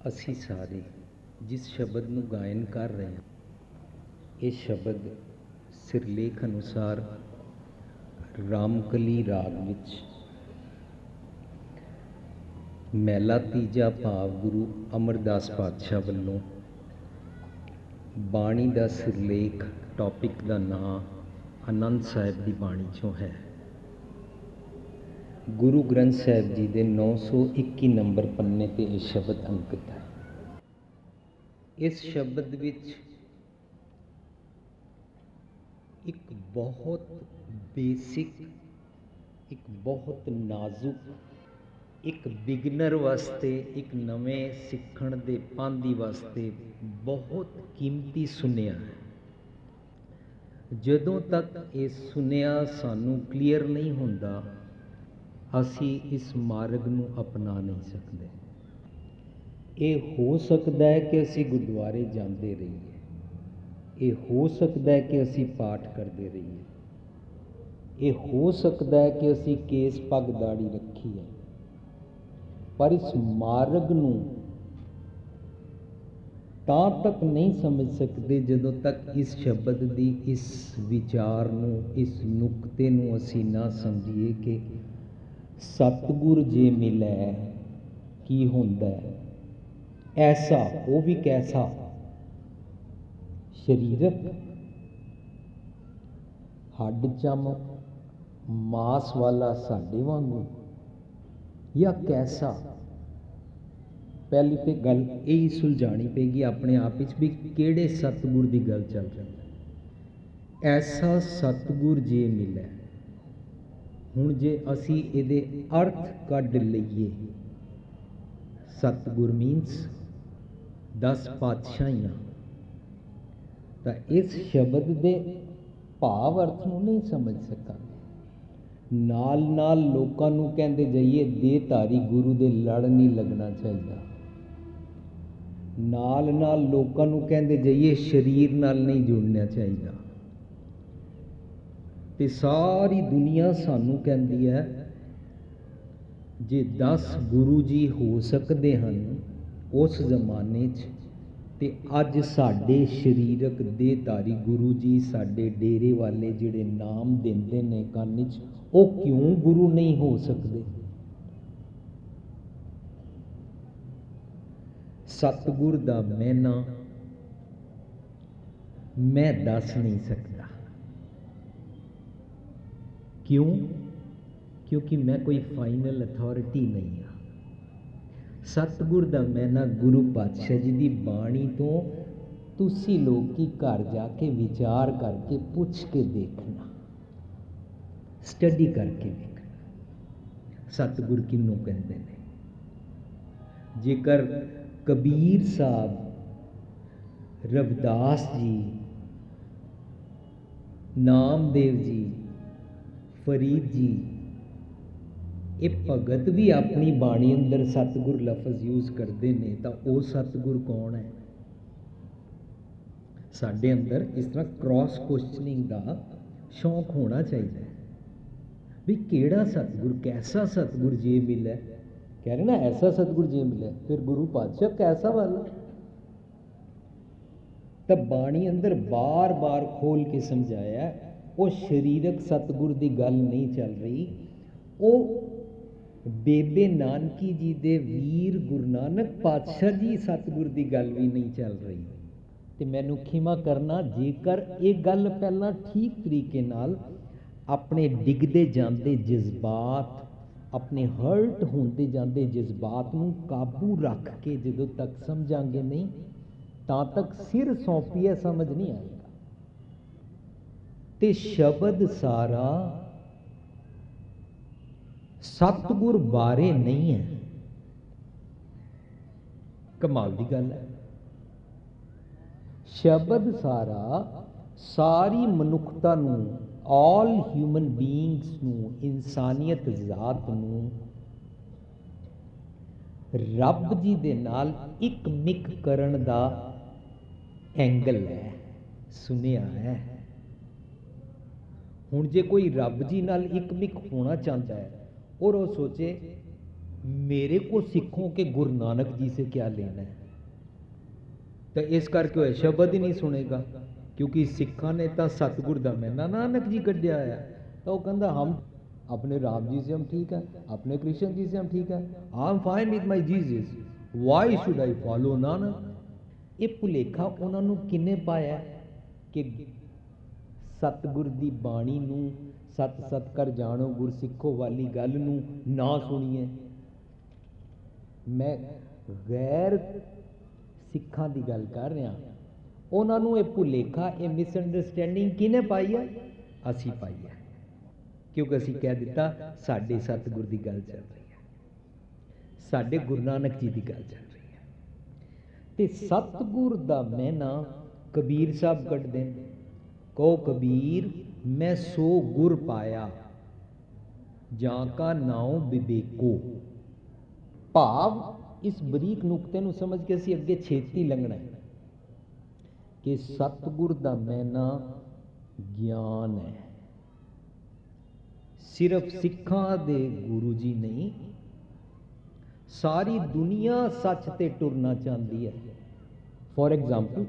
ਅਸੀਂ ਸਾਰੇ ਜਿਸ ਸ਼ਬਦ ਨੂੰ ਗਾਇਨ ਕਰ ਰਹੇ ਹਾਂ, ਇਹ ਸ਼ਬਦ ਸਿਰਲੇਖ ਅਨੁਸਾਰ ਰਾਮਕਲੀ ਰਾਗ ਵਿੱਚ ਮਹਿਲਾ ਤੀਜਾ ਭਾਵ ਗੁਰੂ ਅਮਰਦਾਸ ਪਾਤਸ਼ਾਹ ਵੱਲੋਂ ਬਾਣੀ ਦਾ ਸਿਰਲੇਖ ਟੌਪਿਕ ਦਾ ਨਾਂ ਆਨੰਦ ਸਾਹਿਬ ਦੀ ਬਾਣੀ 'ਚੋਂ ਹੈ। ਗੁਰੂ ਗ੍ਰੰਥ ਸਾਹਿਬ ਜੀ ਦੇ 921 ਨੰਬਰ ਪੰਨੇ 'ਤੇ ਇਹ ਸ਼ਬਦ ਅੰਕਿਤ ਹੈ। ਇਸ ਸ਼ਬਦ ਵਿੱਚ ਇੱਕ ਬਹੁਤ ਬੇਸਿਕ, ਇੱਕ ਬਹੁਤ ਨਾਜ਼ੁਕ, ਇੱਕ ਬਿਗਨਰ ਵਾਸਤੇ, ਇੱਕ ਨਵੇਂ ਸਿੱਖਣ ਦੇ ਪਾਂਧੀ ਵਾਸਤੇ ਬਹੁਤ ਕੀਮਤੀ ਸੁਨੇਹਾ ਹੈ। ਜਦੋਂ ਤੱਕ ਇਹ ਸੁਨੇਹਾ ਸਾਨੂੰ ਕਲੀਅਰ ਨਹੀਂ ਹੁੰਦਾ, ਅਸੀਂ ਇਸ ਮਾਰਗ ਨੂੰ ਅਪਣਾ ਨਹੀਂ ਸਕਦੇ। ਇਹ ਹੋ ਸਕਦਾ ਹੈ ਕਿ ਅਸੀਂ ਗੁਰਦੁਆਰੇ ਜਾਂਦੇ ਰਹੀਏ, ਇਹ ਹੋ ਸਕਦਾ ਹੈ ਕਿ ਅਸੀਂ ਪਾਠ ਕਰਦੇ ਰਹੀਏ, ਇਹ ਹੋ ਸਕਦਾ ਹੈ ਕਿ ਅਸੀਂ ਕੇਸ ਪੱਗ ਦਾੜੀ ਰੱਖੀ ਹੈ, ਪਰ ਇਸ ਮਾਰਗ ਨੂੰ ਤਾਂ ਤੱਕ ਨਹੀਂ ਸਮਝ ਸਕਦੇ ਜਦੋਂ ਤੱਕ ਇਸ ਸ਼ਬਦ ਦੀ, ਇਸ ਵਿਚਾਰ ਨੂੰ, ਇਸ ਨੁਕਤੇ ਨੂੰ ਅਸੀਂ ਨਾ ਸਮਝੀਏ ਕਿ ਸਤਿਗੁਰ ਜੇ ਮਿਲੈ ਕੀ ਹੁੰਦਾ ਹੈ। ਐਸਾ, ਉਹ ਵੀ ਕੈਸਾ, ਸਰੀਰਕ, ਹੱਡ ਚਮ ਮਾਸ ਵਾਲਾ ਸਾਡੇ ਵਾਂਗੂ, ਜਾਂ ਕੈਸਾ। ਪਹਿਲੀ ਤੇ ਗੱਲ ਇਹ ਸੁਲਝਾਣੀ ਪਏਗੀ ਆਪਣੇ ਆਪ ਵਿੱਚ ਵੀ ਕਿਹੜੇ ਸਤਿਗੁਰ ਦੀ ਗੱਲ ਚੱਲ ਰਹੀ ਹੈ। ਐਸਾ ਸਤਿਗੁਰ ਜੇ ਮਿਲੈ। ਹੁਣ ਜੇ ਅਸੀਂ ਇਹਦੇ ਅਰਥ ਕੱਢ ਲਈਏ, ਸਤਿਗੁਰ ਮੀਨਸ 10 ਪਾਤਸ਼ਾਹੀਆਂ, ਤਾਂ ਇਸ ਸ਼ਬਦ ਦੇ ਭਾਵ ਅਰਥ ਨੂੰ ਨਹੀਂ ਸਮਝ ਸਕਾਂਗੇ। ਨਾਲ ਨਾਲ ਲੋਕਾਂ ਨੂੰ ਕਹਿੰਦੇ ਜਾਈਏ ਦੇਹਧਾਰੀ ਗੁਰੂ ਦੇ ਲੜ ਨਹੀਂ ਲੱਗਣਾ ਚਾਹੀਦਾ, ਨਾਲ ਨਾਲ ਲੋਕਾਂ ਨੂੰ ਕਹਿੰਦੇ ਜਾਈਏ ਸਰੀਰ ਨਾਲ ਨਹੀਂ ਜੁੜਨਾ ਚਾਹੀਦਾ, ਤੇ ਸਾਰੀ ਦੁਨੀਆ ਸਾਨੂੰ ਕਹਿੰਦੀ ਹੈ ਜੇ 10 ਗੁਰੂ ਜੀ ਹੋ ਸਕਦੇ ਹਨ ਉਸ ਜ਼ਮਾਨੇ 'ਚ, ਤੇ ਅੱਜ ਸਾਡੇ ਸਰੀਰਕ ਦੇਹਧਾਰੀ ਗੁਰੂ ਜੀ, ਸਾਡੇ ਡੇਰੇ ਵਾਲੇ ਜਿਹੜੇ ਨਾਮ ਦਿੰਦੇ ਨੇ ਕੰਨ 'ਚ, ਉਹ ਕਿਉਂ ਗੁਰੂ ਨਹੀਂ ਹੋ ਸਕਦੇ। ਸਤਿਗੁਰ ਦਾ ਮਹਿਨਾ ਮੈਂ ਦੱਸ ਨਹੀਂ ਸਕਦਾ। ਕਿਉਂ? ਕਿਉਂਕਿ ਮੈਂ ਕੋਈ ਫਾਈਨਲ ਅਥਾਰਟੀ ਨਹੀਂ ਹਾਂ। ਸਤਿਗੁਰ ਦਾ ਮਹਿਨਾ ਗੁਰੂ ਪਾਤਸ਼ਾਹ ਜੀ ਦੀ ਬਾਣੀ ਤੋਂ ਤੁਸੀਂ ਲੋਕੀ ਘਰ ਜਾ ਕੇ ਵਿਚਾਰ ਕਰਕੇ ਪੁੱਛ ਕੇ ਦੇਖਣਾ, ਸਟੱਡੀ ਕਰਕੇ ਦੇਖਣਾ ਸਤਿਗੁਰ ਕਿਹਨੂੰ ਕਹਿੰਦੇ ਨੇ। ਜੇਕਰ ਕਬੀਰ ਸਾਹਿਬ, ਰਵਿਦਾਸ ਜੀ, ਨਾਮਦੇਵ ਜੀ, ਫਰੀਦ ਜੀ, ਇਹ ਭਗਤ ਵੀ ਆਪਣੀ ਬਾਣੀ ਅੰਦਰ ਸਤਿਗੁਰ ਲਫ਼ਜ਼ ਯੂਜ਼ ਕਰਦੇ ਨੇ, ਤਾਂ ਉਹ ਸਤਿਗੁਰ ਕੌਣ ਹੈ? ਸਾਡੇ ਅੰਦਰ ਇਸ ਤਰ੍ਹਾਂ ਕ੍ਰਾਸ ਕੁਐਸਚਨਿੰਗ ਦਾ ਸ਼ੌਂਕ ਹੋਣਾ ਚਾਹੀਦਾ ਹੈ ਵੀ ਕਿਹੜਾ ਸਤਿਗੁਰ, ਕੈਸਾ ਸਤਿਗੁਰ ਜੇ ਮਿਲੇ। ਕਹਿ ਰਹੇ ਨਾ ਐਸਾ ਸਤਿਗੁਰ ਜੇ ਮਿਲੇ, ਫਿਰ ਗੁਰੂ ਪਾਤਸ਼ਾਹ ਕੈਸਾ ਵਾਲਾ। ਤਾਂ ਬਾਣੀ ਅੰਦਰ ਬਾਰ-ਬਾਰ ਖੋਲ ਕੇ ਸਮਝਾਇਆ, ਉਹ ਸਰੀਰਕ ਸਤਿਗੁਰ ਦੀ ਗੱਲ ਨਹੀਂ ਚੱਲ ਰਹੀ, ਉਹ ਬੇਬੇ ਨਾਨਕੀ ਜੀ ਦੇ ਵੀਰ ਗੁਰੂ ਨਾਨਕ ਪਾਤਸ਼ਾਹ ਜੀ ਸਤਿਗੁਰ ਦੀ ਗੱਲ ਵੀ ਨਹੀਂ ਚੱਲ ਰਹੀ। ਤੇ ਮੈਨੂੰ ਖਿਮਾ ਕਰਨਾ ਜੇਕਰ ਇਹ ਗੱਲ ਪਹਿਲਾਂ ਠੀਕ ਤਰੀਕੇ ਨਾਲ ਆਪਣੇ ਡਿੱਗਦੇ ਜਾਂਦੇ ਜਜ਼ਬਾਤ, ਆਪਣੇ ਹਰਟ ਹੁੰਦੇ ਜਾਂਦੇ ਜਜ਼ਬਾਤ ਨੂੰ ਕਾਬੂ ਰੱਖ ਕੇ ਜਦੋਂ ਤੱਕ ਸਮਝਾਂਗੇ ਨਹੀਂ, ਤਾਂ ਤੱਕ ਸਿਰ ਸੌਂਪੀਏ ਸਮਝ ਨਹੀਂ ਆਏਗਾ। ਤੇ ਸ਼ਬਦ ਸਾਰਾ ਸਤਿਗੁਰ ਬਾਰੇ ਨਹੀਂ ਹੈ। ਕਮਾਲ ਦੀ ਗੱਲ ਹੈ। ਸ਼ਬਦ ਸਾਰਾ ਸਾਰੀ ਮਨੁੱਖਤਾ ਨੂੰ, ਆਲ ਹਿਊਮਨ ਬੀਇੰਗਸ ਨੂੰ, ਇਨਸਾਨੀਅਤ ਜ਼ਾਤ ਨੂੰ ਰੱਬ ਜੀ ਦੇ ਨਾਲ ਇੱਕ ਮਿਕ ਕਰਨ ਦਾ ਐਂਗਲ ਹੈ, ਸੁਨੇਹਾ ਹੈ। ਹੁਣ ਜੇ ਕੋਈ ਰੱਬ ਜੀ ਨਾਲ ਇੱਕ ਮਿਕ ਹੋਣਾ ਚਾਹੁੰਦਾ ਹੈ ਔਰ ਉਹ ਸੋਚੇ मेरे को सिखों के गुरु नानक जी से क्या लेना है। तो इस करके वह शब्द ही नहीं सुनेगा, क्योंकि सिखा ने तो सतगुर दा मैना नानक जी कढ़िया है। तो वह कहता हम अपने राम जी से हम ठीक है, अपने कृष्ण जी से हम ठीक है, I am fine with my Jesus, why should I follow Nanak. ये भुलेखा उन्होंने किन्ने पाया कि सतगुर दी बाणी नूं सत सत कर जानो गुर सिखो वाली गल नूं ना सुनिए। मैं गैर सिखां दी गल कर रहा, उन्होंने ये भुलेखा ये मिसअंडरस्टैंडिंग किने पाई है, असी पाई है, क्योंकि असी कह दिता साडे सतगुर दी गल चल रही है, साडे गुरु नानक जी दी गल चल रही है। ते सतगुर दा मैना कबीर साहब कढ़दे ने, कहो कबीर मैं सो गुर पाया जां का नाउ विवेको। भाव इस बरीक नुकते नूं समझ के असीं अगे छेती लंघना है कि सतगुर दा मैना ज्ञान है। सिर्फ सिखां दे गुरु जी नहीं, सारी दुनिया सच ते टुरना चाहती है। फॉर एग्जाम्पल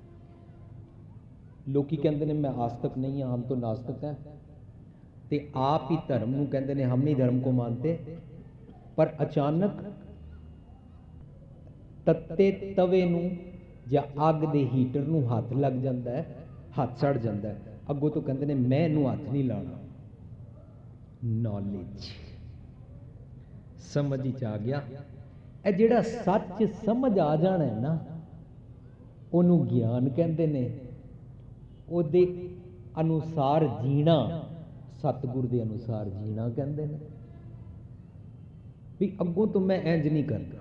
लोकी कहते हैं मैं आस्तिक नहीं हाँ, हम तो नास्तिक हैं, ते आप ही धर्म नूं कहते हैं हम नहीं धर्म को मानते, पर अचानक तत्ते तवे नूं या अग दे हीटर नूं हथ लग जाता है, हाथ सड़ जाता है, अगों तो कहते हैं मैं इनू हथ नहीं लाना। नॉलेज समझ ही आ गया, ए जिहड़ा सच समझ आ जाना है ना, उन्होंने ज्ञान कहते हैं। ਉਹਦੇ अनुसार जीना सतगुर के अनुसार जीना कहते हैं। भी अगों तो मैं इंज नहीं करता,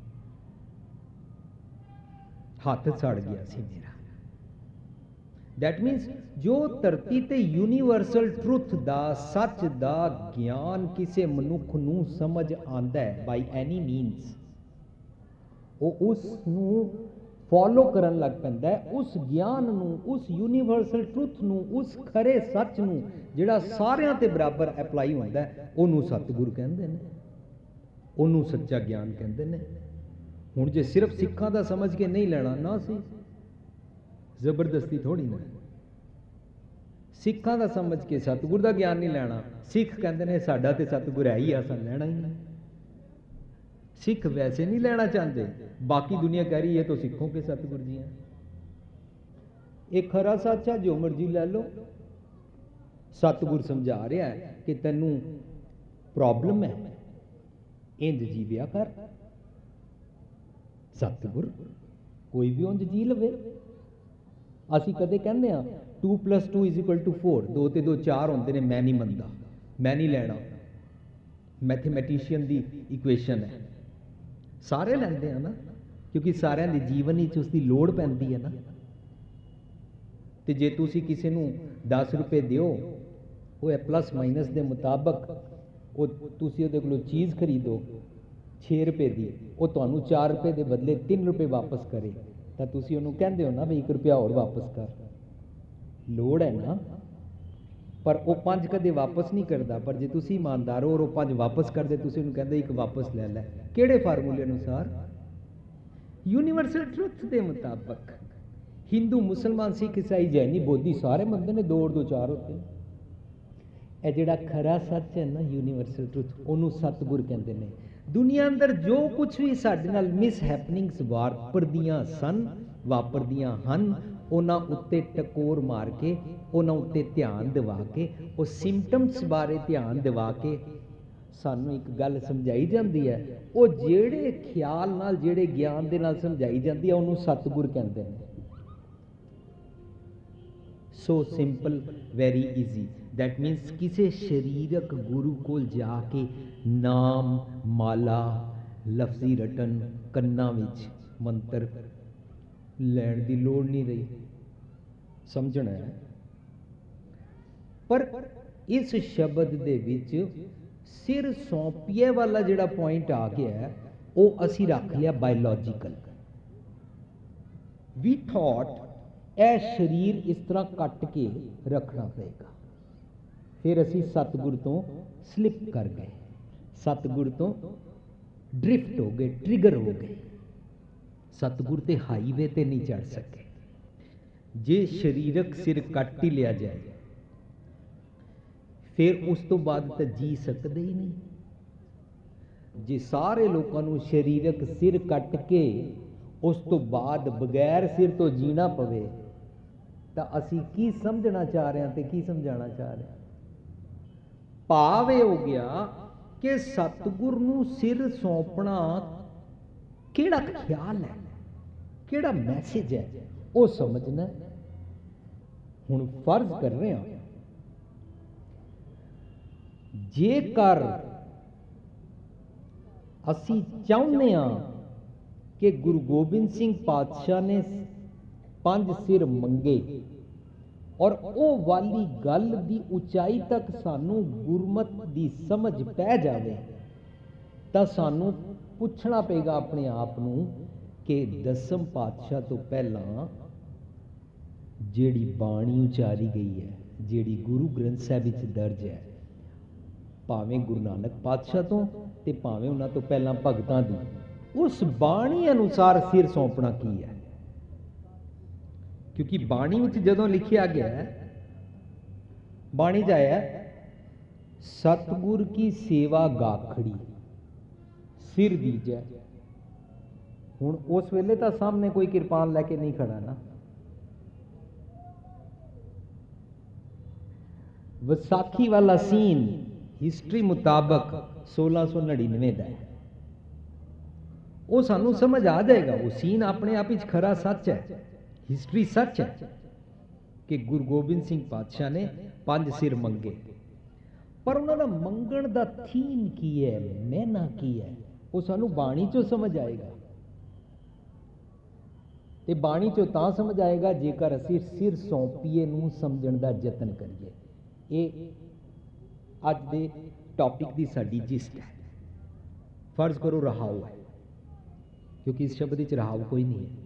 हाथ सड़ गया सी मेरा। दैट मीनस जो धरती ते यूनीवर्सल ट्रुथ दा सच दा ज्ञान किसी मनुख नूं समझ आंदा है बाई एनी मीनस, वो उसनूं फॉलो करन लग पैंदा है, उस ज्ञान नूं, उस यूनीवर्सल ट्रुथ नूं, उस खरे सच नूं जिहड़ा सारियां ते बराबर अप्लाई होंदा है, उहनूं सतगुर कहंदे ने, उहनूं सच्चा ज्ञान कहंदे ने। हुण जे सिर्फ सिखां दा समझ के नहीं लेना ना, सी जबरदस्ती थोड़ी ना, सिखां दा समझ के सतगुर दा ज्ञान नहीं लेना। सिख कहंदे ने साडा ते सतगुर है ही, असां लेना ही नहीं। सिख वैसे नहीं लेना चाहते, बाकी दुनिया कह रही है तो सिखों के सतगुरु जी हैं। एक खरा सच है, जो मर्जी ले लो, सतगुर समझा रहा है कि तेनू प्रॉब्लम है, इंज जीविया कर। सतगुर कोई भी उंज जी लवे। असी कदे कहने 2+2=4, 2 ते 2 4 होंदे ने, मैं नहीं मनता, मैं नहीं लेना, मैथमेटिशियन की इक्वेशन है, सारे लेंदे हैं ना, क्योंकि सारे के जीवन ही उसकी लोड़ पैंदी है ना। तो जे तुसी किसी नूं 10 रुपए दिओ, वो प्लस माइनस के मुताबक वो तुसी उहदे कोलों चीज़ खरीदो 6 रुपए की, वो तुहानूं 4 रुपए के बदले 3 रुपए वापस करे, तो तुसी उहनूं कहंदे हो ना भी 1 रुपया और वापस कर, लोड़ है ना। पर वो 5 कदे वापस नहीं करता, पर जे तुसी ईमानदार हो और वो 5 वापस कर दे, तुसी उहनूं कहंदे 1 वापस ले लै। किहड़े फार्मूले अनुसार? यूनीवर्सल ट्रुथ के मुताबक। हिंदू मुसलमान सिख ईसाई जैनी बोधी सारे मनते हैं 2 और 2 4 होते हैं। यह जिहड़ा खरा सच है ना, यूनीवर्सल ट्रुथ, उन्होंने सतगुर कहते हैं। दुनिया अंदर जो कुछ भी साडे नाल मिस हैपनिंग्स वापरदियां सन, वापरदियां हन, उन्हां उत्ते टकोर मार के, उन्हां उत्ते ध्यान दिवा के, वो सिम्पटम्स बारे ध्यान दिवा के सानू एक गल समझाई जाती है। वो जेड़े ख्याल नाल, जेड़े ज्ञान दे नाल समझाई जाती है, उन्होंने सतगुर कहते हैं। So simple, very easy. That means किसी शरीरक गुरु को जाके नाम माला लफ्जी रटन कन्ना विच मंत्र लैण की लोड़ नहीं रही, समझना है। पर इस शब्द दे विच सिर सौंपिए वाला जिहड़ा पॉइंट आ गया है, वो असी रख लिया बायोलॉजिकल। वी थॉट ए शरीर इस तरह कट के रखना पड़ेगा, फिर असी सतगुर तो स्लिप कर गए, सतगुर तो ड्रिफ्ट हो गए, ट्रिगर हो गए, सतगुर ते हाईवे ते नहीं चढ़ सके। जे शरीरक सिर कट ही लिया जाए फिर उस तो बाद तो जी सकते ही नहीं। जे सारे लोगों को शरीरक सिर कट के उस तो बाद बगैर सिर तो जीना पवे तो असी की समझना चाह रहे हैं ते की समझाना चाह रहे हैं। भाव यह हो गया कि सतगुर नूं सिर सौंपना किहड़ा ख्याल है, किहड़ा मैसेज है, वो समझना। हुण फर्ज कर रहे हैं जेकर असी चाहुंदे हां कि गुरु गोबिंद सिंह पातशाह ने 5 सिर मंगे और वो वाली गल दी उचाई तक सानू गुरमत दी समझ पै जावे तो सानू पुछना पेगा अपने आप नूं कि 10वें पातशाह तो पहला जिहड़ी बाणी उचारी गई है, जिहड़ी गुरु ग्रंथ साहिब विच दर्ज है, भावें गुरु नानक पातशाह तो ते भावें उन्हां तो पहला भगतां दी, उस बाणी अनुसार सिर सौंपना की है। क्योंकि बाणी विच जदों लिखिया गया है, बाणी च आया सतगुर की सेवा गाखड़ी सिर दीजै। हुण उस वेले तो सामने कोई किरपान लैके नहीं खड़ा ना। विसाखी वाला सीन हिस्टरी मुताबक 1699 का है। वो सानू समझ आ जाएगा। वो सीन अपने आप ही खरा सच है, हिस्टरी सच है कि गुरु गोबिंद सिंह पातशाह ने 5 सिर मंगे, पर उन्होंने मंगण दा थीम की है, मैना की है, वो सानू बाणी चो समझ आएगा। ते बाणी चो तां समझ आएगा जेकर असी सिर सौंपीए नूं समझण दा यतन करिए। ये अज दे टॉपिक दी साडी जिस्ट है। फर्ज करो रहाऊ है, क्योंकि इस शब्द विच रहाऊ कोई नहीं है,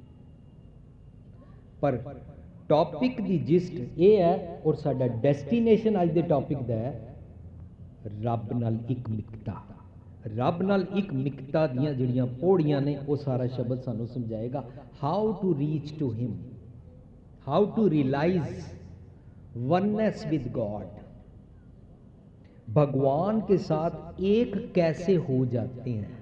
पर टॉपिक दी जिस्ट ये है और साडा डेस्टिनेशन अज दे टॉपिक दा है रब नाल इकमिकता। रब नाल इकमिकता दीयां जिहड़ियां पौड़ियां ने वो सारा शब्द सानू समझाएगा। How to reach to him, how to realize oneness with God, भगवान के साथ एक कैसे हो जाते हैं,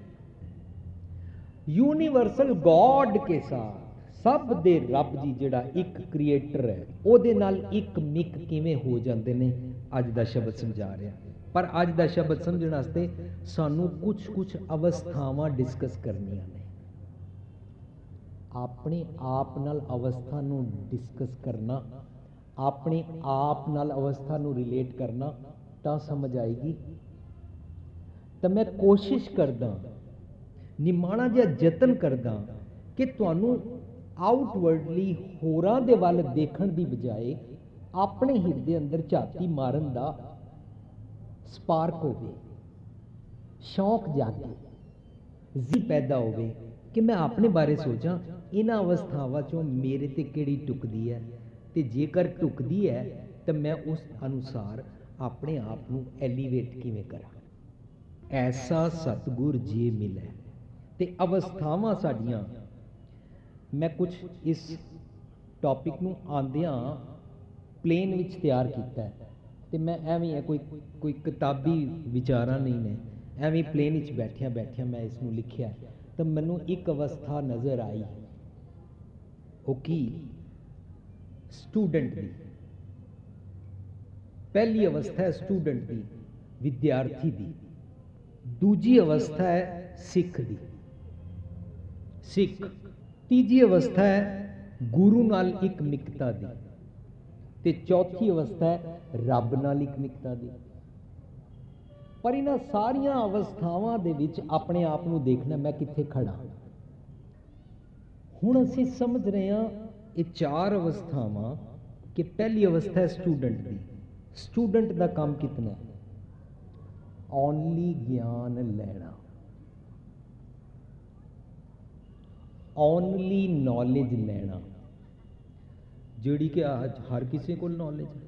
यूनिवर्सल गॉड के साथ सब दे रब जी जिहड़ा एक क्रिएटर है ਉਹਦੇ ਨਾਲ ਇੱਕ ਮਿਕ किवें हो जाते हैं, अज दा शब्द समझा रहा। पर अज दा शब्द समझने वास्ते सानू कुछ अवस्थावां डिस्कस करनियां ने। अपने आप नाल अवस्था नू डिस्कस करना, अपने आप नाल अवस्था नू रिलेट करना तो समझ आएगी। तो मैं कोशिश करदा, निमाणा जिहा यतन करदा कि तुहानू आउटवर्डली होरां दे वल देखण दी बजाए अपने हिरदे अंदर झाती मारन दा स्पार्क होवे, शौक जागे, जी पैदा होवे कि मैं अपने बारे सोचा इन्हां अवस्थावां चों मेरे ते किहड़ी टुकदी है, ते जेकर टुकदी है तो मैं उस अनुसार अपने आप नूं एलीवेट किवें करां। ऐसा सतगुर जे मिले ते अवस्थावां साडियां, मैं कुछ इस टॉपिक नूं आंदियां प्लेन विच तैयार कीता है, ते मैं एवें है कोई किताबी विचारा नहीं ने, एवें प्लेन विच बैठिया मैं इस नूं लिखिया है। तो मैनूं एक अवस्था नज़र आई, वो की स्टूडेंट दी। पहली अवस्था है स्टूडेंट दी, विद्यार्थी दी। दूजी अवस्था है सिख दी, सिख। तीजी अवस्था है गुरु नाल इकमिकता दी, ते चौथी अवस्था है रब नाल इकमिकता दी। पर इन्हां सारियां अवस्थावां दे विच अपने आप नूं देखना मैं कित्थे खड़ा। हुण असीं समझ रहे हां ये 4 अवस्थावां कि पहली अवस्था है स्टूडेंट दी। स्टूडेंट दा काम कितना है? ओनली ज्ञान लेना, ओनली नॉलेज लेना, जिहड़ी कि आज हर किसी को नॉलेज है।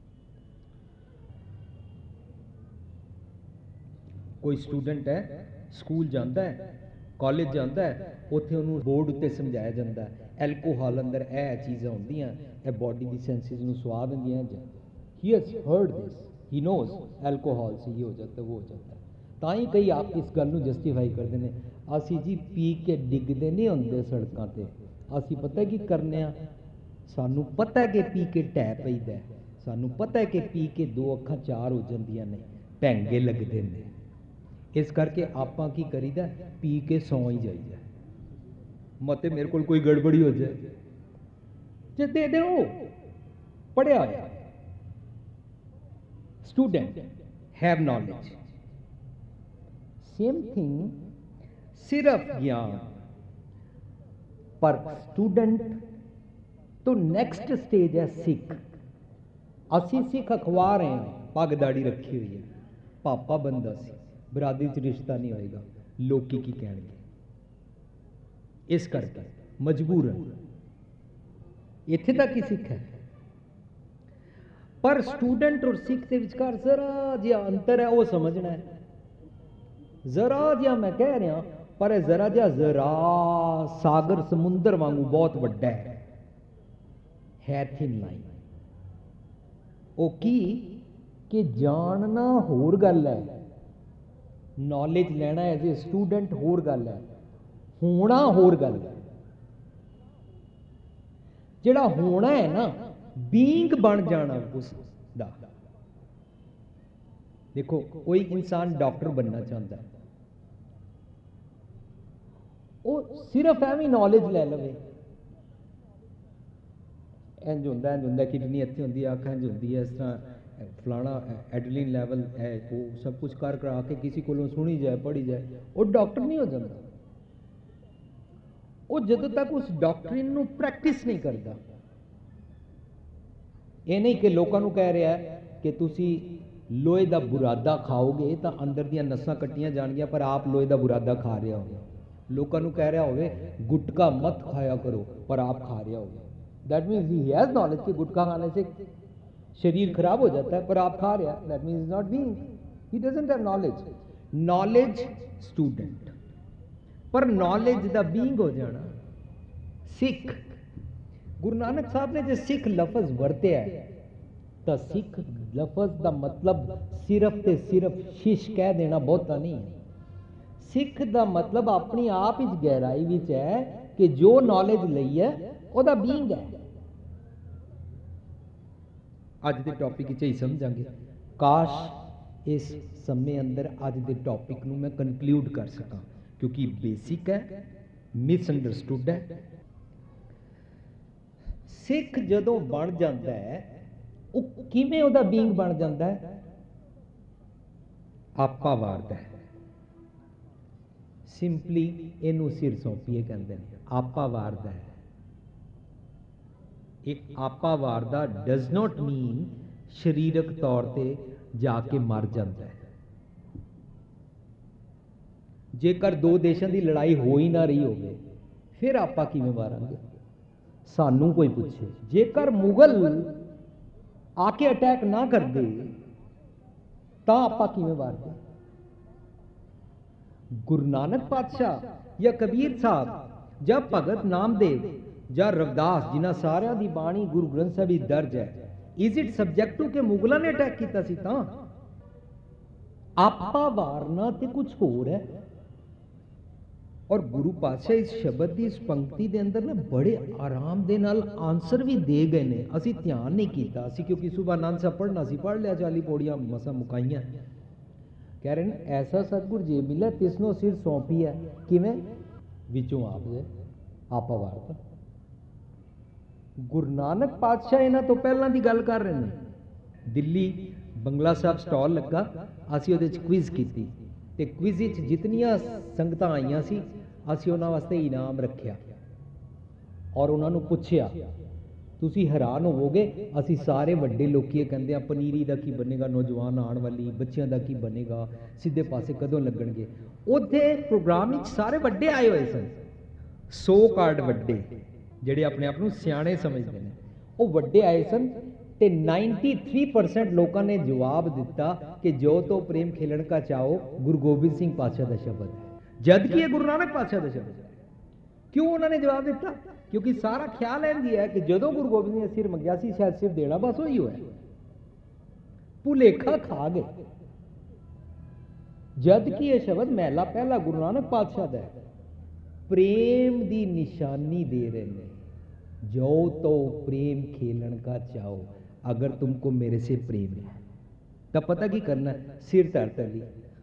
कोई स्टूडेंट है ਸਕੂਲ ਜਾਂਦਾ ਹੈ, ਕਾਲਜ ਜਾਂਦਾ ਹੈ, ਉੱਥੇ ਉਹਨੂੰ ਬੋਰਡ ਉੱਤੇ ਸਮਝਾਇਆ ਜਾਂਦਾ ਐਲਕੋਹਲ ਅੰਦਰ ਇਹ ਚੀਜ਼ਾਂ ਹੁੰਦੀਆਂ, ਇਹ ਬੋਡੀ ਦੀ ਸੈਂਸਿਸ ਨੂੰ ਸਵਾਦ ਦਿੰਦੀਆਂ। He has heard this, he knows alcohol से ये हो जाता है वो हो जाता है। ਤਾਂ ਹੀ ਕਈ ਆਪ ਇਸ ਗੱਲ ਨੂੰ ਜਸਟੀਫਾਈ ਕਰਦੇ ਨੇ, ਅਸੀਂ ਜੀ ਪੀ ਕੇ ਡਿੱਗਦੇ ਨਹੀਂ ਹੁੰਦੇ ਸੜਕਾਂ ਤੇ, ਅਸੀਂ ਪਤਾ ਕੀ ਕਰਨੇ ਆ, ਸਾਨੂੰ ਪਤਾ ਕਿ ਪੀ ਕੇ ਢਹਿ ਪਈਦਾ, ਸਾਨੂੰ ਪਤਾ ਕਿ ਪੀ ਕੇ ਦੋ ਅੱਖਾਂ ਚਾਰ ਹੋ ਜਾਂਦੀਆਂ ਨੇ, ਭੈਂਗੇ ਲੱਗਦੇ ਨੇ, ਇਸ ਕਰਕੇ ਆਪਾਂ ਕੀ ਕਰੀਦਾ, ਪੀ ਕੇ ਸੌਂ ਹੀ ਜਾਈਦਾ, ਮਤੇ ਮੇਰੇ ਕੋਲ ਕੋਈ ਗੜਬੜੀ ਹੋ ਜਾਏ ਜੇ ਦੇ ਦਿਓ। ਪੜ੍ਹਿਆ ਹੋਇਆ student have knowledge, same thing, सिर्फ ज्ञान, पर स्टूडेंट तो नेक्स्ट स्टेज है सिख। असी सिख अखवा रहे हैं, पग दाड़ी रखी हुई है, पापा बंदा सी, बरादरी च रिश्ता नहीं होएगा, लोकी की कहणगे, इस करके मजबूरन इत्थे तक ही सिख है। पर स्टूडेंट और सिख के विचकार जरा जिहा अंतर है, वो समझना है, जरा जिहा मैं कह रहा, पर जरा जिहा सागर समुंदर वांगू बहुत वड्डा है थिन लाइन। वो की कि जानना होर गल है, नॉलेज लेना एज ए स्टूडेंट होर गल है, होना होर गल है। जिहड़ा होना है ना, बीइंग बन जाना उसदा। देखो कोई इंसान डॉक्टर बनना चाहता है, वो सिर्फ एवं नॉलेज ले लवे, इंज होंदा किडनी इत्थे होंदी है, अख इंज होंदी है, इस तरह फलाना एड्रेनलिन लेवल है, वो सब कुछ कर करा के किसी को सुनी जाए पढ़ी जाए, वो डॉक्टर नहीं हो जाता। वो जदों तक उस डॉक्टरी नूं प्रैक्टिस नहीं करता, ये नहीं कि लोगों को कह रहा है कि तुसी लोहे का बुरादा खाओगे तो अंदर दियां नसां कट्टियां जाणगियां, पर आप लोहे का बुरादा खा रहे हो। लोगों को कह रहा होवे गुटका मत खाया करो, पर आप खा रहे हो। That means he has knowledge कि गुटखा खाने से शरीर खराब हो जाता है, पर आप खा रहे हैं, that means is not being, he doesn't have knowledge. Knowledge student, पर नॉलेज दा बीइंग हो जाना सिख। गुरु नानक साहब ने जो सिख लफज वरत्या है, तो सिख लफज का मतलब सिर्फ ते सिर्फ शिश कह देना बहुता नहीं है। सिख का मतलब अपनी आप ही गहराई विच है कि जो नॉलेज लई है वह बीइंग है। अज के टॉपिक ही समझांगे, काश इस समय अंदर अज के टॉपिक नूं मैं कनक्लूड कर सकां, क्योंकि बेसिक है, मिसअंडरस्टूड है। सिख जदों बन जाता है, वो किवें उहदा बीइंग बन जाता है, आपा वारदा है। सिंपली इनू सिर सौंपीए कहते हैं, आपा वारदा है। एक आपा वारदा डज नॉट मीन शरीरक तौर पर जाके मर जाता है। जेकर दो देशों की लड़ाई हो ही ना रही होवे, फिर आपा किवें मारांगे, सानू कोई पूछे। जेकर मुगल आके अटैक ना करते तां आपां किवें मारदे। गुरु नानक पातशाह या कबीर साहब या भगत नामदेव या रविदास, जिन्हां सारियां दी बाणी गुरु ग्रंथ साहिब विच दर्ज है, इज इट सबजैक्ट टू कि मुगलों ने अटैक किया सी तां? आपा वारना ते कुछ होर है। और गुरु पातशाह इस शब्द की इस पंक्ति के अंदर ना बड़े आराम दे नाल आंसर भी दे गए ने, असी ध्यान नहीं किया, असी क्योंकि सुबह आनंद साहब पढ़ना सी, पढ़ लिया, 40 पौड़ियां मसा मुकाइयां। कह रहे हैं ऐसा सतगुर जे मिला तिसनो सिर सौंपी है, किवें विचों आप जे आपा वारता। गुरु नानक पातशाह इन्हां तो पहलां दी गल कर रहे हैं। दिल्ली बंगला साहब स्टॉल लगा, असी उहदे च क्विज कीती ते क्विज विच जितनियां संगतां आईयां सी, असी उन्हां वास्ते इनाम रखिया और उन्होंने पुछया, तुसी हैरान होवोगे, असी सारे वड्डे लोकी कहंदे आ पनीरी दा की बनेगा, नौजवान आने वाली बच्चियां दा की बनेगा, सीधे पासे कदों लगणगे। उत्थे प्रोग्राम विच सारे वड्डे आए हुए सन, 100 कार्ड वड्डे जिहड़े अपने आप नूं सियाणे समझदे ने, वो वड्डे आए सन ते 93% लोगों ने जवाब दिता कि जो तो प्रेम खिलन का चाहो गुरु गोबिंद सिंह पातशाह का शब्द है। जद कि ये गुरु नानक पातशाह का शब्द है। क्यों उन्होंने जवाब दिता? क्योंकि सारा ख्याल इंज है कि जदों गुरु गोबिंद ने सिर मंगया सी, शायद सिर देना बस वही होया, भुलेखा खा गए। जद कि यह शब्द महला पहला गुरु नानक पातशाह का है, प्रेम की निशानी दे रहे हैं। जो तो प्रेम खेलन का चाहो, अगर तुमको मेरे से प्रेम है तो पता की करना, सिर धर तली,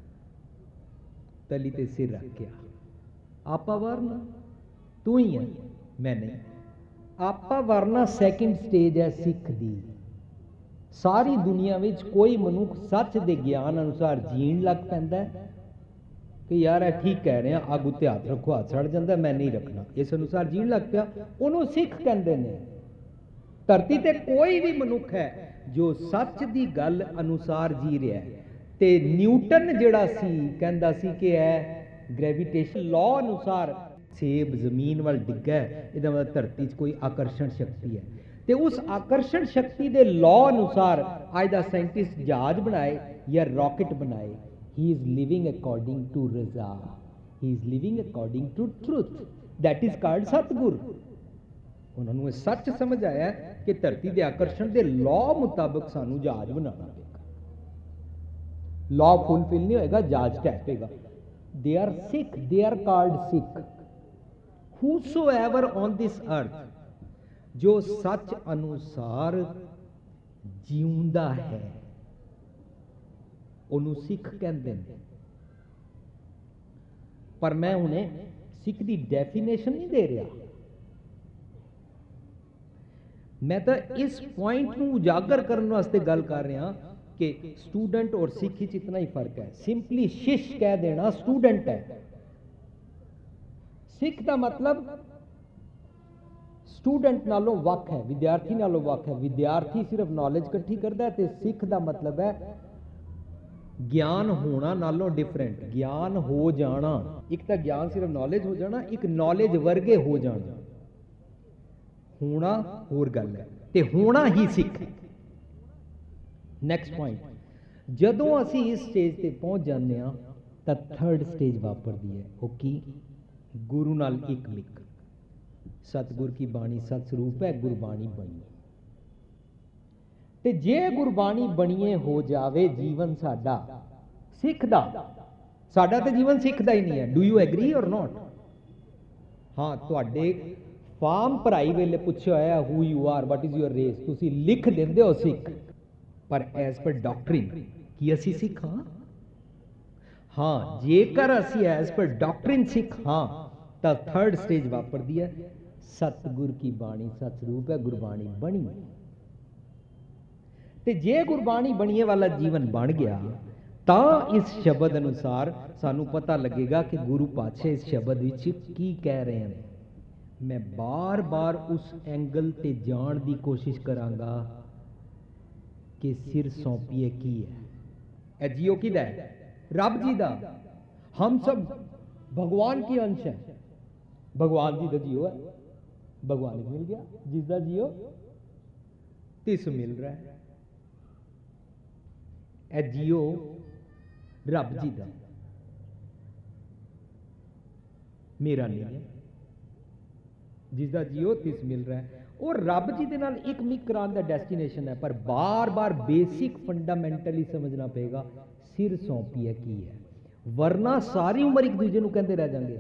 तली ते सिर रख के आपा वरना तू ही है, मैं नहीं। आपा वरना सैकेंड स्टेज है सिख दी। सारी दुनिया में कोई मनुख सच के ज्ञान अनुसार जीण लग पैंदा है कि यार है ठीक कह रहे हैं, अग उत्ते हाथ रखो हाथ सड़ जाता, मैं नहीं रखना, इस अनुसार जीण लग पिया, उन्होंने सिख कहते हैं। धरती ते कोई भी मनुख है जो सच की गल अनुसार जी रहा है। ते न्यूटन जिहड़ा सी कहंदा सी कि है ग्रेविटेशन लॉ अनुसार सेब जमीन वाल डिग्गा है, इहदा मतलब धरती च कोई आकर्षण शक्ति है। ते उस आकर्षण शक्ति के लॉ अनुसार अज दा साइंटिस्ट जहाज बनाए या रॉकेट बनाए, he is living according to रजा, he is living according to truth, that is called सतगुर। उन्होंने सच समझ आया कि धरती के आकर्षण के लॉ मुताबिक सानू जहाज बनाना पड़ेगा। लॉ फुलफिल नहीं होएगा, जहाज ढह पेगा। They are Sikh, they are called Sikh. Whosoever on this earth जो सच अनुसार जीउंदा है उन्होंने सिख कहते हैं। पर मैं उन्हें सिख की डेफिनेशन नहीं दे रहा, मैं तो इस पॉइंट को उजागर करने वास्ते गल कर रहा कि स्टूडेंट और सिख इतना ही फर्क है। सिंपली शिष्य कह देना स्टूडेंट है। सिख का मतलब स्टूडेंट नालों वख है, विद्यार्थी नालों वख है। विद्यार्थी सिर्फ नॉलेज इकट्ठी करता है, तो सिख का मतलब है ज्ञान होना नालों डिफरेंट, ज्ञान हो जाना। एक तो ज्ञान सिर्फ नॉलेज हो जाना, एक नॉलेज वर्गे हो जाना। होना होर गल है, ते होना ही सिख है। नैक्सट पॉइंट, जदों असी इस स्टेज पर पहुंच जाते हैं तो थर्ड स्टेज वापरती है, वो की गुरु नाल एक मिक। सतगुर की बाणी सत स्वरूप है, गुरबाणी बनी। ते जे गुरबाणी बणीए हो जावे जीवन साडा सिख दा, साडा ते जीवन सिख दा ही नहीं है। डू यू एग्री और नॉट? हाँ, तुहाडे फार्म भराई वेले पूछा होया who you are, what is your race, तुसी लिख देंदे हो सिख, पर एज पर डॉक्ट्रिन की असी सिख हाँ? हाँ, जेकर असी एज पर डॉक्ट्रिन सिख हाँ तो थर्ड स्टेज वापरती है सतगुर की बाणी सत स्वरूप है, गुरबाणी बनी। ते जे गुरबाणी बणीए वाला जीवन बन गया तो इस शब्द अनुसार सानू पता लगेगा कि गुरु पातशाह इस शब्द विच की कह रहे हैं। मैं बार बार उस एंगल ते जान की कोशिश करांगा कि सिर सौंपिए की है। ए जियो किदा है? रब जी दा। हम सब भगवान की अंश है। भगवान जी का जियो है, भगवान मिल गया, जिसका जियो तिस मिल रहा है। ए जियो रब जी का, मेरा नहीं है। जिसका जियो तिस मिल रहा है। और रब जी के नाल एक मिक कराने का डेस्टिनेशन है, पर बार बार बेसिक फंडामेंटली समझना पेगा सिर सौंपिए की है, वरना सारी उम्र एक दूजे को कहते रह जाएंगे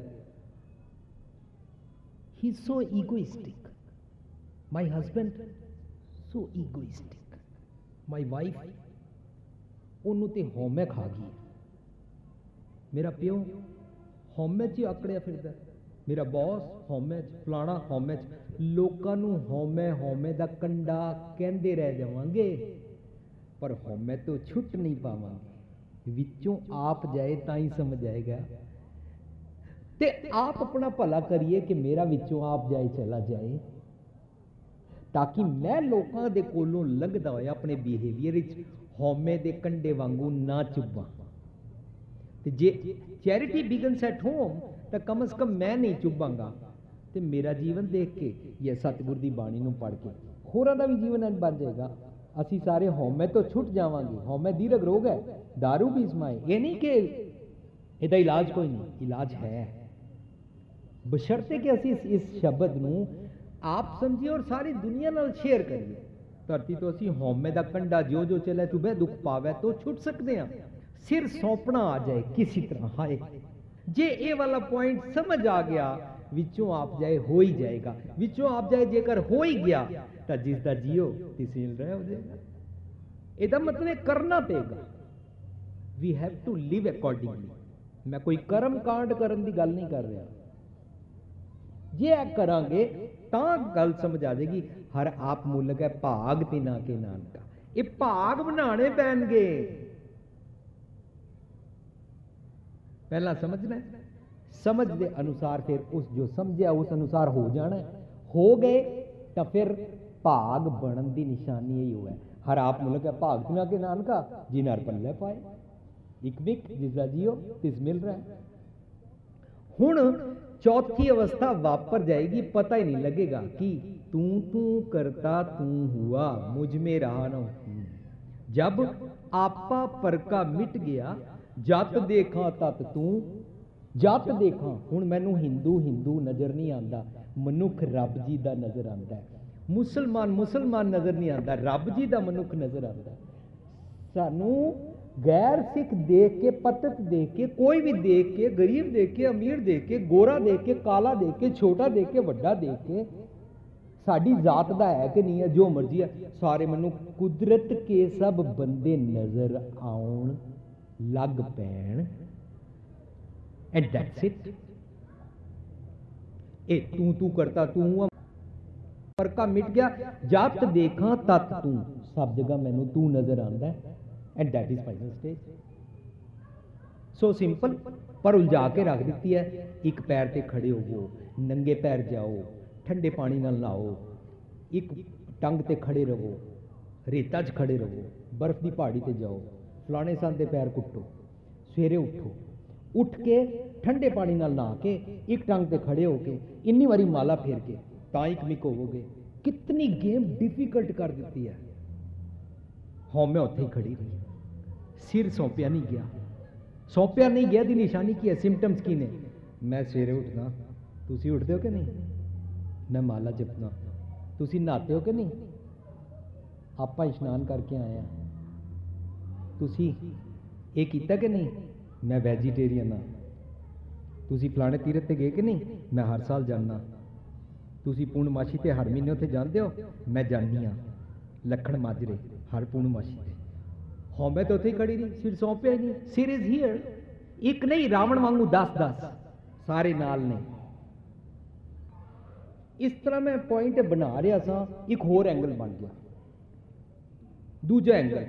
he is so egoistic, my husband so egoistic, my wife ओनू ते होमे खा गई, मेरा प्यो होमे च आकड़िया फिरदा, मेरा बॉस होमे च, फलाना होमे च। लोकां नू होमे होमे दा कंडा कहंदे रह जावांगे, पर होमे तो छुट नहीं पावांगे। विचों आप जाए तां ही समझ आएगा। ते आप अपना भला करिए कि मेरा विचों आप जाए चला जाए, ताकि मैं लोगों के कोलों लंघदा होया अपने बिहेवियर विच होमे दे कंडे वांगू ना चुभा। ते जे चैरिटी बिगन्स एट होम तो कम से कम मैं नहीं चुभांगा। ते मेरा जीवन देख के या सतगुर की बाणी नूं पढ़ के होरां दा भी जीवन इंज बन जाएगा। असी सारे होमे तो छुट जावांगे। होमे दीर्घ रोग है, दारू भी इसमाए। ये नहीं कि ਇਹਦਾ ਇਲਾਜ ਕੋਈ ਨਹੀਂ, ਇਲਾਜ ਹੈ, ਬਸ਼ਰਤੇ ਕਿ ਅਸੀਂ ਇਸ ਸ਼ਬਦ ਨੂੰ ਆਪ ਸਮਝੀਏ ਔਰ ਸਾਰੀ ਦੁਨੀਆ ਨਾਲ ਸ਼ੇਅਰ ਕਰੀਏ। ਧਰਤੀ ਤੋਂ ਅਸੀਂ ਹਉਮੈ ਦਾ ਕੰਡਾ ਜਿਉਂ ਜਿਉਂ ਚੱਲੇ ਚੁਭੇ ਦੁੱਖ ਪਾਵੇ ਤੋਂ ਛੁੱਟ ਸਕਦੇ ਹਾਂ। ਸਿਰ ਸੌਂਪਣਾ ਆ ਜਾਏ ਕਿਸੇ ਤਰ੍ਹਾਂ, ਹਾਏ ਜੇ ਇਹ ਵਾਲਾ ਪੁਆਇੰਟ ਸਮਝ ਆ ਗਿਆ, ਵਿੱਚੋਂ ਆਪ ਜਾਏ ਹੋ ਹੀ ਜਾਏਗਾ। ਵਿੱਚੋਂ ਆਪ ਜਾਏ ਜੇਕਰ ਹੋ ਹੀ ਗਿਆ ਤਾਂ ਜਿਸ ਦਾ ਜੀਓ ਤਿਸ ਹਿਲ ਰਿਹਾ ਹੋ ਜਾਏਗਾ। ਇਹਦਾ ਮਤਲਬ ਇਹ ਕਰਨਾ ਪਏਗਾ। We have to live accordingly. ਮੈਂ ਕੋਈ ਕਰਮ ਕਾਂਡ ਕਰਨ ਦੀ ਗੱਲ ਨਹੀਂ ਕਰ ਰਿਹਾ। ਜੇ ਇਹ ਕਰਾਂਗੇ ਤਾਂ ਗੱਲ ਸਮਝ ਆ ਜਾਏਗੀ। ਹਰ ਆਪ ਮੁਲਕ ਹੈ ਭਾਗ ਤਿਨਾ ਕੇ ਨਾਨਕਾ। ਇਹ ਭਾਗ ਬਣਾਣੇ ਪੈਣਗੇ। ਪਹਿਲਾਂ ਸਮਝਣਾ, ਸਮਝ ਦੇ ਅਨੁਸਾਰ ਫਿਰ ਉਸ ਜੋ ਸਮਝਿਆ ਉਸ ਅਨੁਸਾਰ ਹੋ ਜਾਣਾ। ਹੋ ਗਏ ਤਾਂ ਫਿਰ ਭਾਗ ਬਣਨ ਦੀ ਨਿਸ਼ਾਨੀ ਇਹੀ ਹੋਇਆ। ਹਰ ਆਪ ਮੁਲਕ ਹੈ ਭਾਗ ਤਿਨਾ ਕੇ ਨਾਨਕਾ, ਜੀ ਨਰ ਪੱਲੇ ਪਾਏ। ਇੱਕ ਵਿਕ ਜਿਸ ਦਾ ਜੀਓ ਤਿਸ ਮਿਲ ਰਿਹਾ। ਹੁਣ ਚੌਥੀ ਅਵਸਥਾ ਵਾਪਰ ਜਾਏਗੀ, ਪਤਾ ਹੀ ਨਹੀਂ लगेगा कि तू करता तू हुआ मुझ में रहा न हूं। जब आपा पर का मिट गया जत देखा तत तू जत देखा। हुण मैनू हिंदू हिंदू नजर नहीं आता, मनुख रब जी का नजर आता है। मुसलमान मुसलमान नजर नहीं आता, रब जी का मनुख नजर आता है। सानू गैर सिख देख के, पतत देख के, कोई भी देख के, गरीब देख के, अमीर देख के, गोरा देख के, काला देख के, छोटा देख के, वड्डा देख के साडी जात दा है कि नहीं है, जो मर्जी है, सारे मैनू कुदरत के सब बंदे नजर आउण लग पैण। And that's it. ए तू करता तू हुआ पर का मिट गया जत देखा तत तू। सब जगह मैनू तू नजर आंदा है। And that is final stage. So simple, पर उलझा के रख दी है। एक पैर ते खड़े होवो, नंगे पैर जाओ, ठंडे पानी नाल नहाओ, एक टंग ते खड़े रहो, रेता च खड़े रहो, बर्फ की पहाड़ी ते जाओ, फलाने सन दे पैर कुट्टो, सवेरे उठो, उठ के ठंडे पानी नाल नहा के एक टंग ते खड़े होके इन्नी बारी माला फेर के तां एक मिक होवोगे। कितनी गेम डिफिकल्ट कर दी है। हौमे उत्थे ही खड़ी रही, सिर सौंपिया नहीं गया। सौंपिया नहीं गया दी निशानी की है, सिम्पटम्स की ने। मैं सवेरे उठना, तुसी उठते हो कि नहीं? मैं माला जपना, तुसी नहाते हो कि नहीं? आपां इशनान करके आए हैं, तुसी ये कीता कि नहीं? मैं वैजीटेरियन हाँ। तुसी फलाने तीरथ ते गए कि नहीं? मैं हर साल जाना। तुसी पूर्णमाशी ते हर महीने उत्थे जाते हो? मैं जानी हाँ। लखन माजरे हर पूर्णमाशी ते। हौमे तो उत्थे ही खड़ी रही, सिर सौंपिया ही नहीं। सिर इज हियर। एक नहीं, रावण वांगू 10-10 सारे नाल ने। इस तरह मैं पॉइंट बना रहा था, एक होर एंगल बन गया। दूजा एंगल,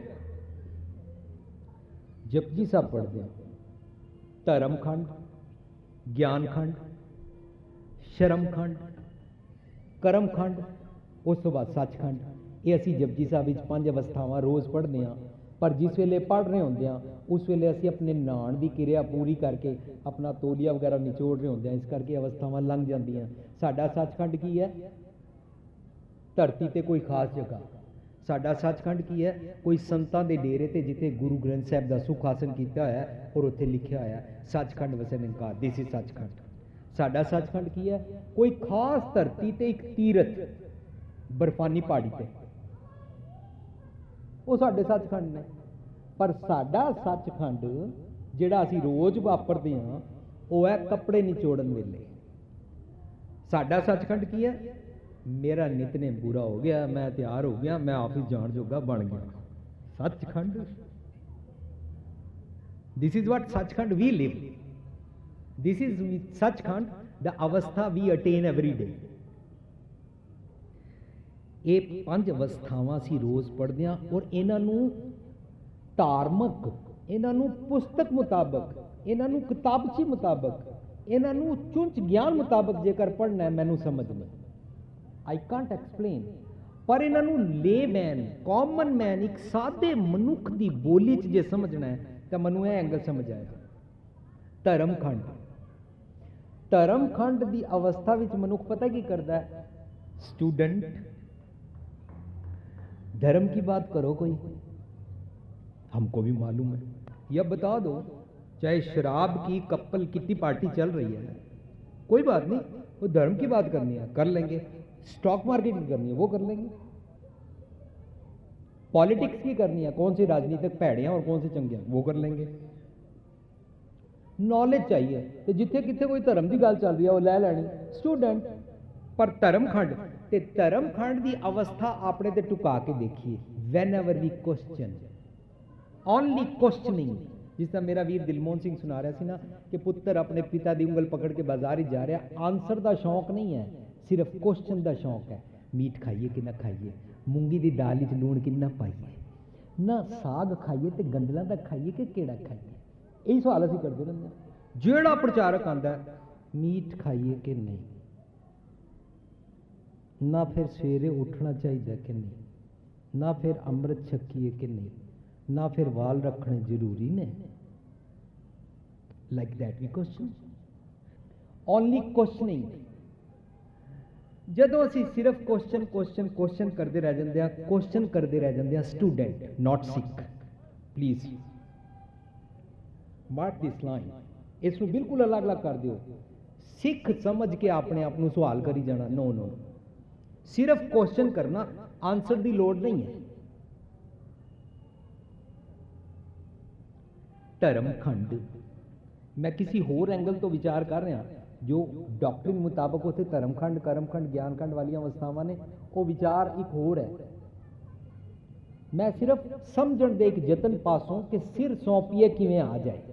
जपजी साहब पढ़ते हैं, धर्म खंड, ज्ञान खंड, शर्म खंड, करम खंड, उस तो बाद सचखंड। ये असी जपजी साहब विच 5 अवस्थावां रोज़ पढ़ते हैं। पर जिस वेले पढ़ रहे होंगे हैं उस वेले असी अपने नहाण की क्रिया पूरी करके अपना तौलिया वगैरह निचोड़ रहे होंगे हैं, इस करके अवस्थावां लंघ जांदियां। साडा सचखंड की है? धरती ते कोई खास जगह। साडा सचखंड की है? कोई संतां दे डेरे ते जिथे गुरु ग्रंथ साहब का सुखासन किया होया है और उत्थे लिखिया होया है सचखंड वसे निंकार, दिस इज सचखंड। साडा सचखंड की है? कोई खास धरती ते एक तीरथ, बर्फानी पहाड़ी ते, वो साडे सचखंड ने। पर साडा सचखंड जिहड़ा असीं रोज़ वापरदे हां वो है कपड़े निचोड़न वेले। साडा सचखंड की है? मेरा नितनेम पूरा हो गया, मैं तैयार हो गया, मैं ऑफिस जाण जोगा बन गया। Sachkhand, this is what Sachkhand we live. This is Sachkhand the अवस्था वी अटेन एवरी डे। ये 5 अवस्थावां असीं रोज़ पढ़दे हां और इन्हां नूं धार्मिक, इन्हां नूं पुस्तक मुताबक, इन्हां नूं किताबची मुताबक, इन्हां नूं चुंच ज्ञान मुताबक जेकर पढ़ना है मैनूं समझ नहीं, आई कांट एक्सप्लेन। पर इन्हां नूं लेमैन, कॉमन मैन, एक सादे मनुख की बोली च जे समझना है तो मैनूं यह एंगल समझ आया। धर्मखंड, धर्मखंड की अवस्था विच मनुख पता की करता है? स्टूडेंट, धर्म की बात करो कोई, हमको भी मालूम है, या बता दो चाहे शराब की कपल कितनी पार्टी चल रही है, कोई बात नहीं, वो धर्म की बात करनी है कर लेंगे, स्टॉक मार्केट की करनी है वो कर लेंगे, पॉलिटिक्स की करनी है, कौन सी राजनीतिक भैड़े हैं और कौन से चंगे हैं वो कर लेंगे। नॉलेज चाहिए तो जिथे किथे कोई धर्म की गल चल रही है वो लै लैनी स्टूडेंट, पर धर्मखंड ते धर्मखंड की अवस्था अपने ते टुका के देखिए। Whenever we question, only questioning, जिस तरह मेरा वीर दिलमोहन सिंह सुना रहा सी ना कि पुत्र अपने पिता की उंगल पकड़ के बाजार ही जा रहा, आंसर का शौक नहीं है, सिर्फ क्वेश्चन का शौक है। मीट खाइए कि ना खाइए, मूंगी की दाल च लूण कितना पाइए, ना साग खाइए तो गंदलों का खाइए कि केड़ा खाइए, यही सवाल असीं करते रहते हैं। जेड़ा प्रचारक आंदा है मीट खाइए कि नहीं, ना फिर सवेरे उठना चाहिए कि नहीं, ना फिर अमृत छकीए कि नहीं, ना फिर वाल रखने जरूरी ने। Like that we question, only questioning. जदों असीं सिर्फ क्वेश्चन क्वेश्चन क्वेश्चन करते रह जाते हैं, क्वेश्चन करते रह जाते हैं, student not Sikh, please mark this line, इसको बिल्कुल अलग अलग कर दियो। सिख समझ के अपने आप को सवाल करी जाना, नो नो, सिर्फ क्वेश्चन करना, आंसर की लोड़ नहीं है। धर्मखंड मैं किसी होर एंगल तो विचार कर रहा, जो डॉक्ट्रिन मुताबक उत्थे धर्मखंड कर्मखंड ज्ञानखंड वाली अवस्थावां ने, वो विचार एक होर है। मैं सिर्फ समझण दे एक यतन पासों कि सिर सौंपीए किवें आ जाए।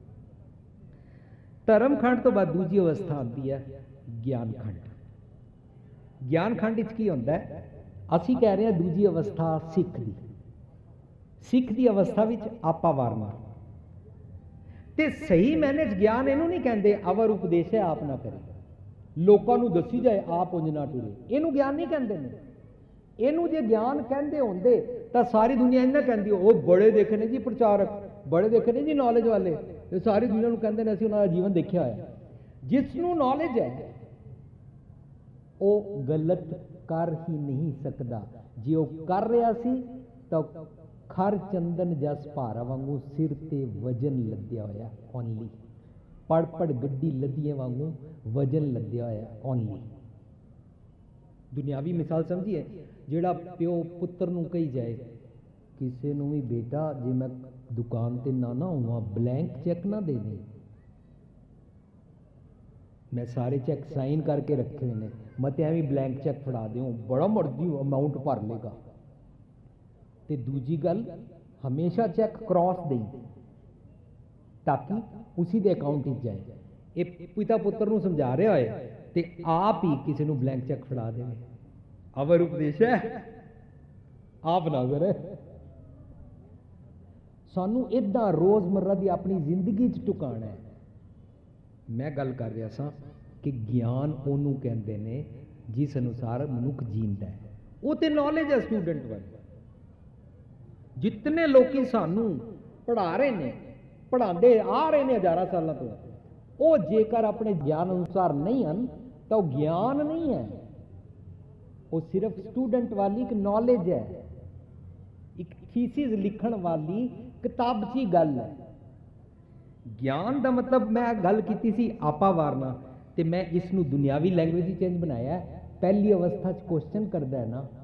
धर्मखंड तो बाद दूजी अवस्था आती है ज्ञानखंड। ज्ञानखंड विच की होंदा है, असीं कह रहे हैं दूजी अवस्था सिख दी, सिख दी अवस्था विच आपा वारना ते सही मैंने ज्ञान इनू नहीं कहते, अवर उपदेश है आप ना करे, लोगों को दसी जाए आप उंज ना टुरे, इनू ज्ञान नहीं कहते ने। इनू जे ज्ञान कहते होंदे तो सारी दुनिया इन्ना कहती, वो बड़े देखे ने जी प्रचारक, बड़े देखे ने जी नॉलेज वाले, तो सारी दुनिया कहते हैं असीं उन्हां दा जीवन देखिया होया। जिसनू नॉलेज है वो गलत कर ही नहीं सकता, जे वो कर रहा सी तो खर चंदन जस भारा वांगू सिर ते वजन लद्या होया, ओनली पड़ पड़ गड्डी लद्दिए वांगू वजन लद्या होया, ओनली। दुनियावी मिसाल समझिए, जेड़ा प्यो पुत्र नूं कही जाए किसी नूं भी, बेटा जे मैं दुकान ते ना होवां ब्लैंक चैक ना दे दे, मैं सारे चैक साइन करके रखे हुए ने, मत एवं ब्लैंक चैक फड़ा दूँ, बड़ा मर्जी अमाउंट भर लेगा। ते दूजी गल, हमेशा चैक क्रॉस दें ताकि उसी दे अकाउंट में जाए। ये पिता पुत्र नूं समझा रहा है ते आप ही किसी नूं ब्लैंक चैक फड़ा दे, अवर उपदेश है आप ना करे। सानू इदा रोजमर्रा की अपनी जिंदगी च टुकाना है। मैं गल कर रहा सा कि ज्ञान ओनू कहते ने जिस अनुसार मनुख जींदा है, वो तो नॉलेज है स्टूडेंट वाली। जितने लोग सानू पढ़ा रहे ने, पढ़ाते आ रहे हैं हज़ारां सालों तो, वो जेकर अपने ज्ञान अनुसार नहीं हैं तो ज्ञान नहीं है, वो सिर्फ स्टूडेंट वाली एक नॉलेज है, एक थीसिस लिखण वाली किताबची गल है। ज्ञान का मतलब मैं गल की सी आपा वारना, तो मैं इसनूं दुनियावी लैंग्वेज चेंज बनाया। पहली अवस्था क्वेश्चन करता है ना,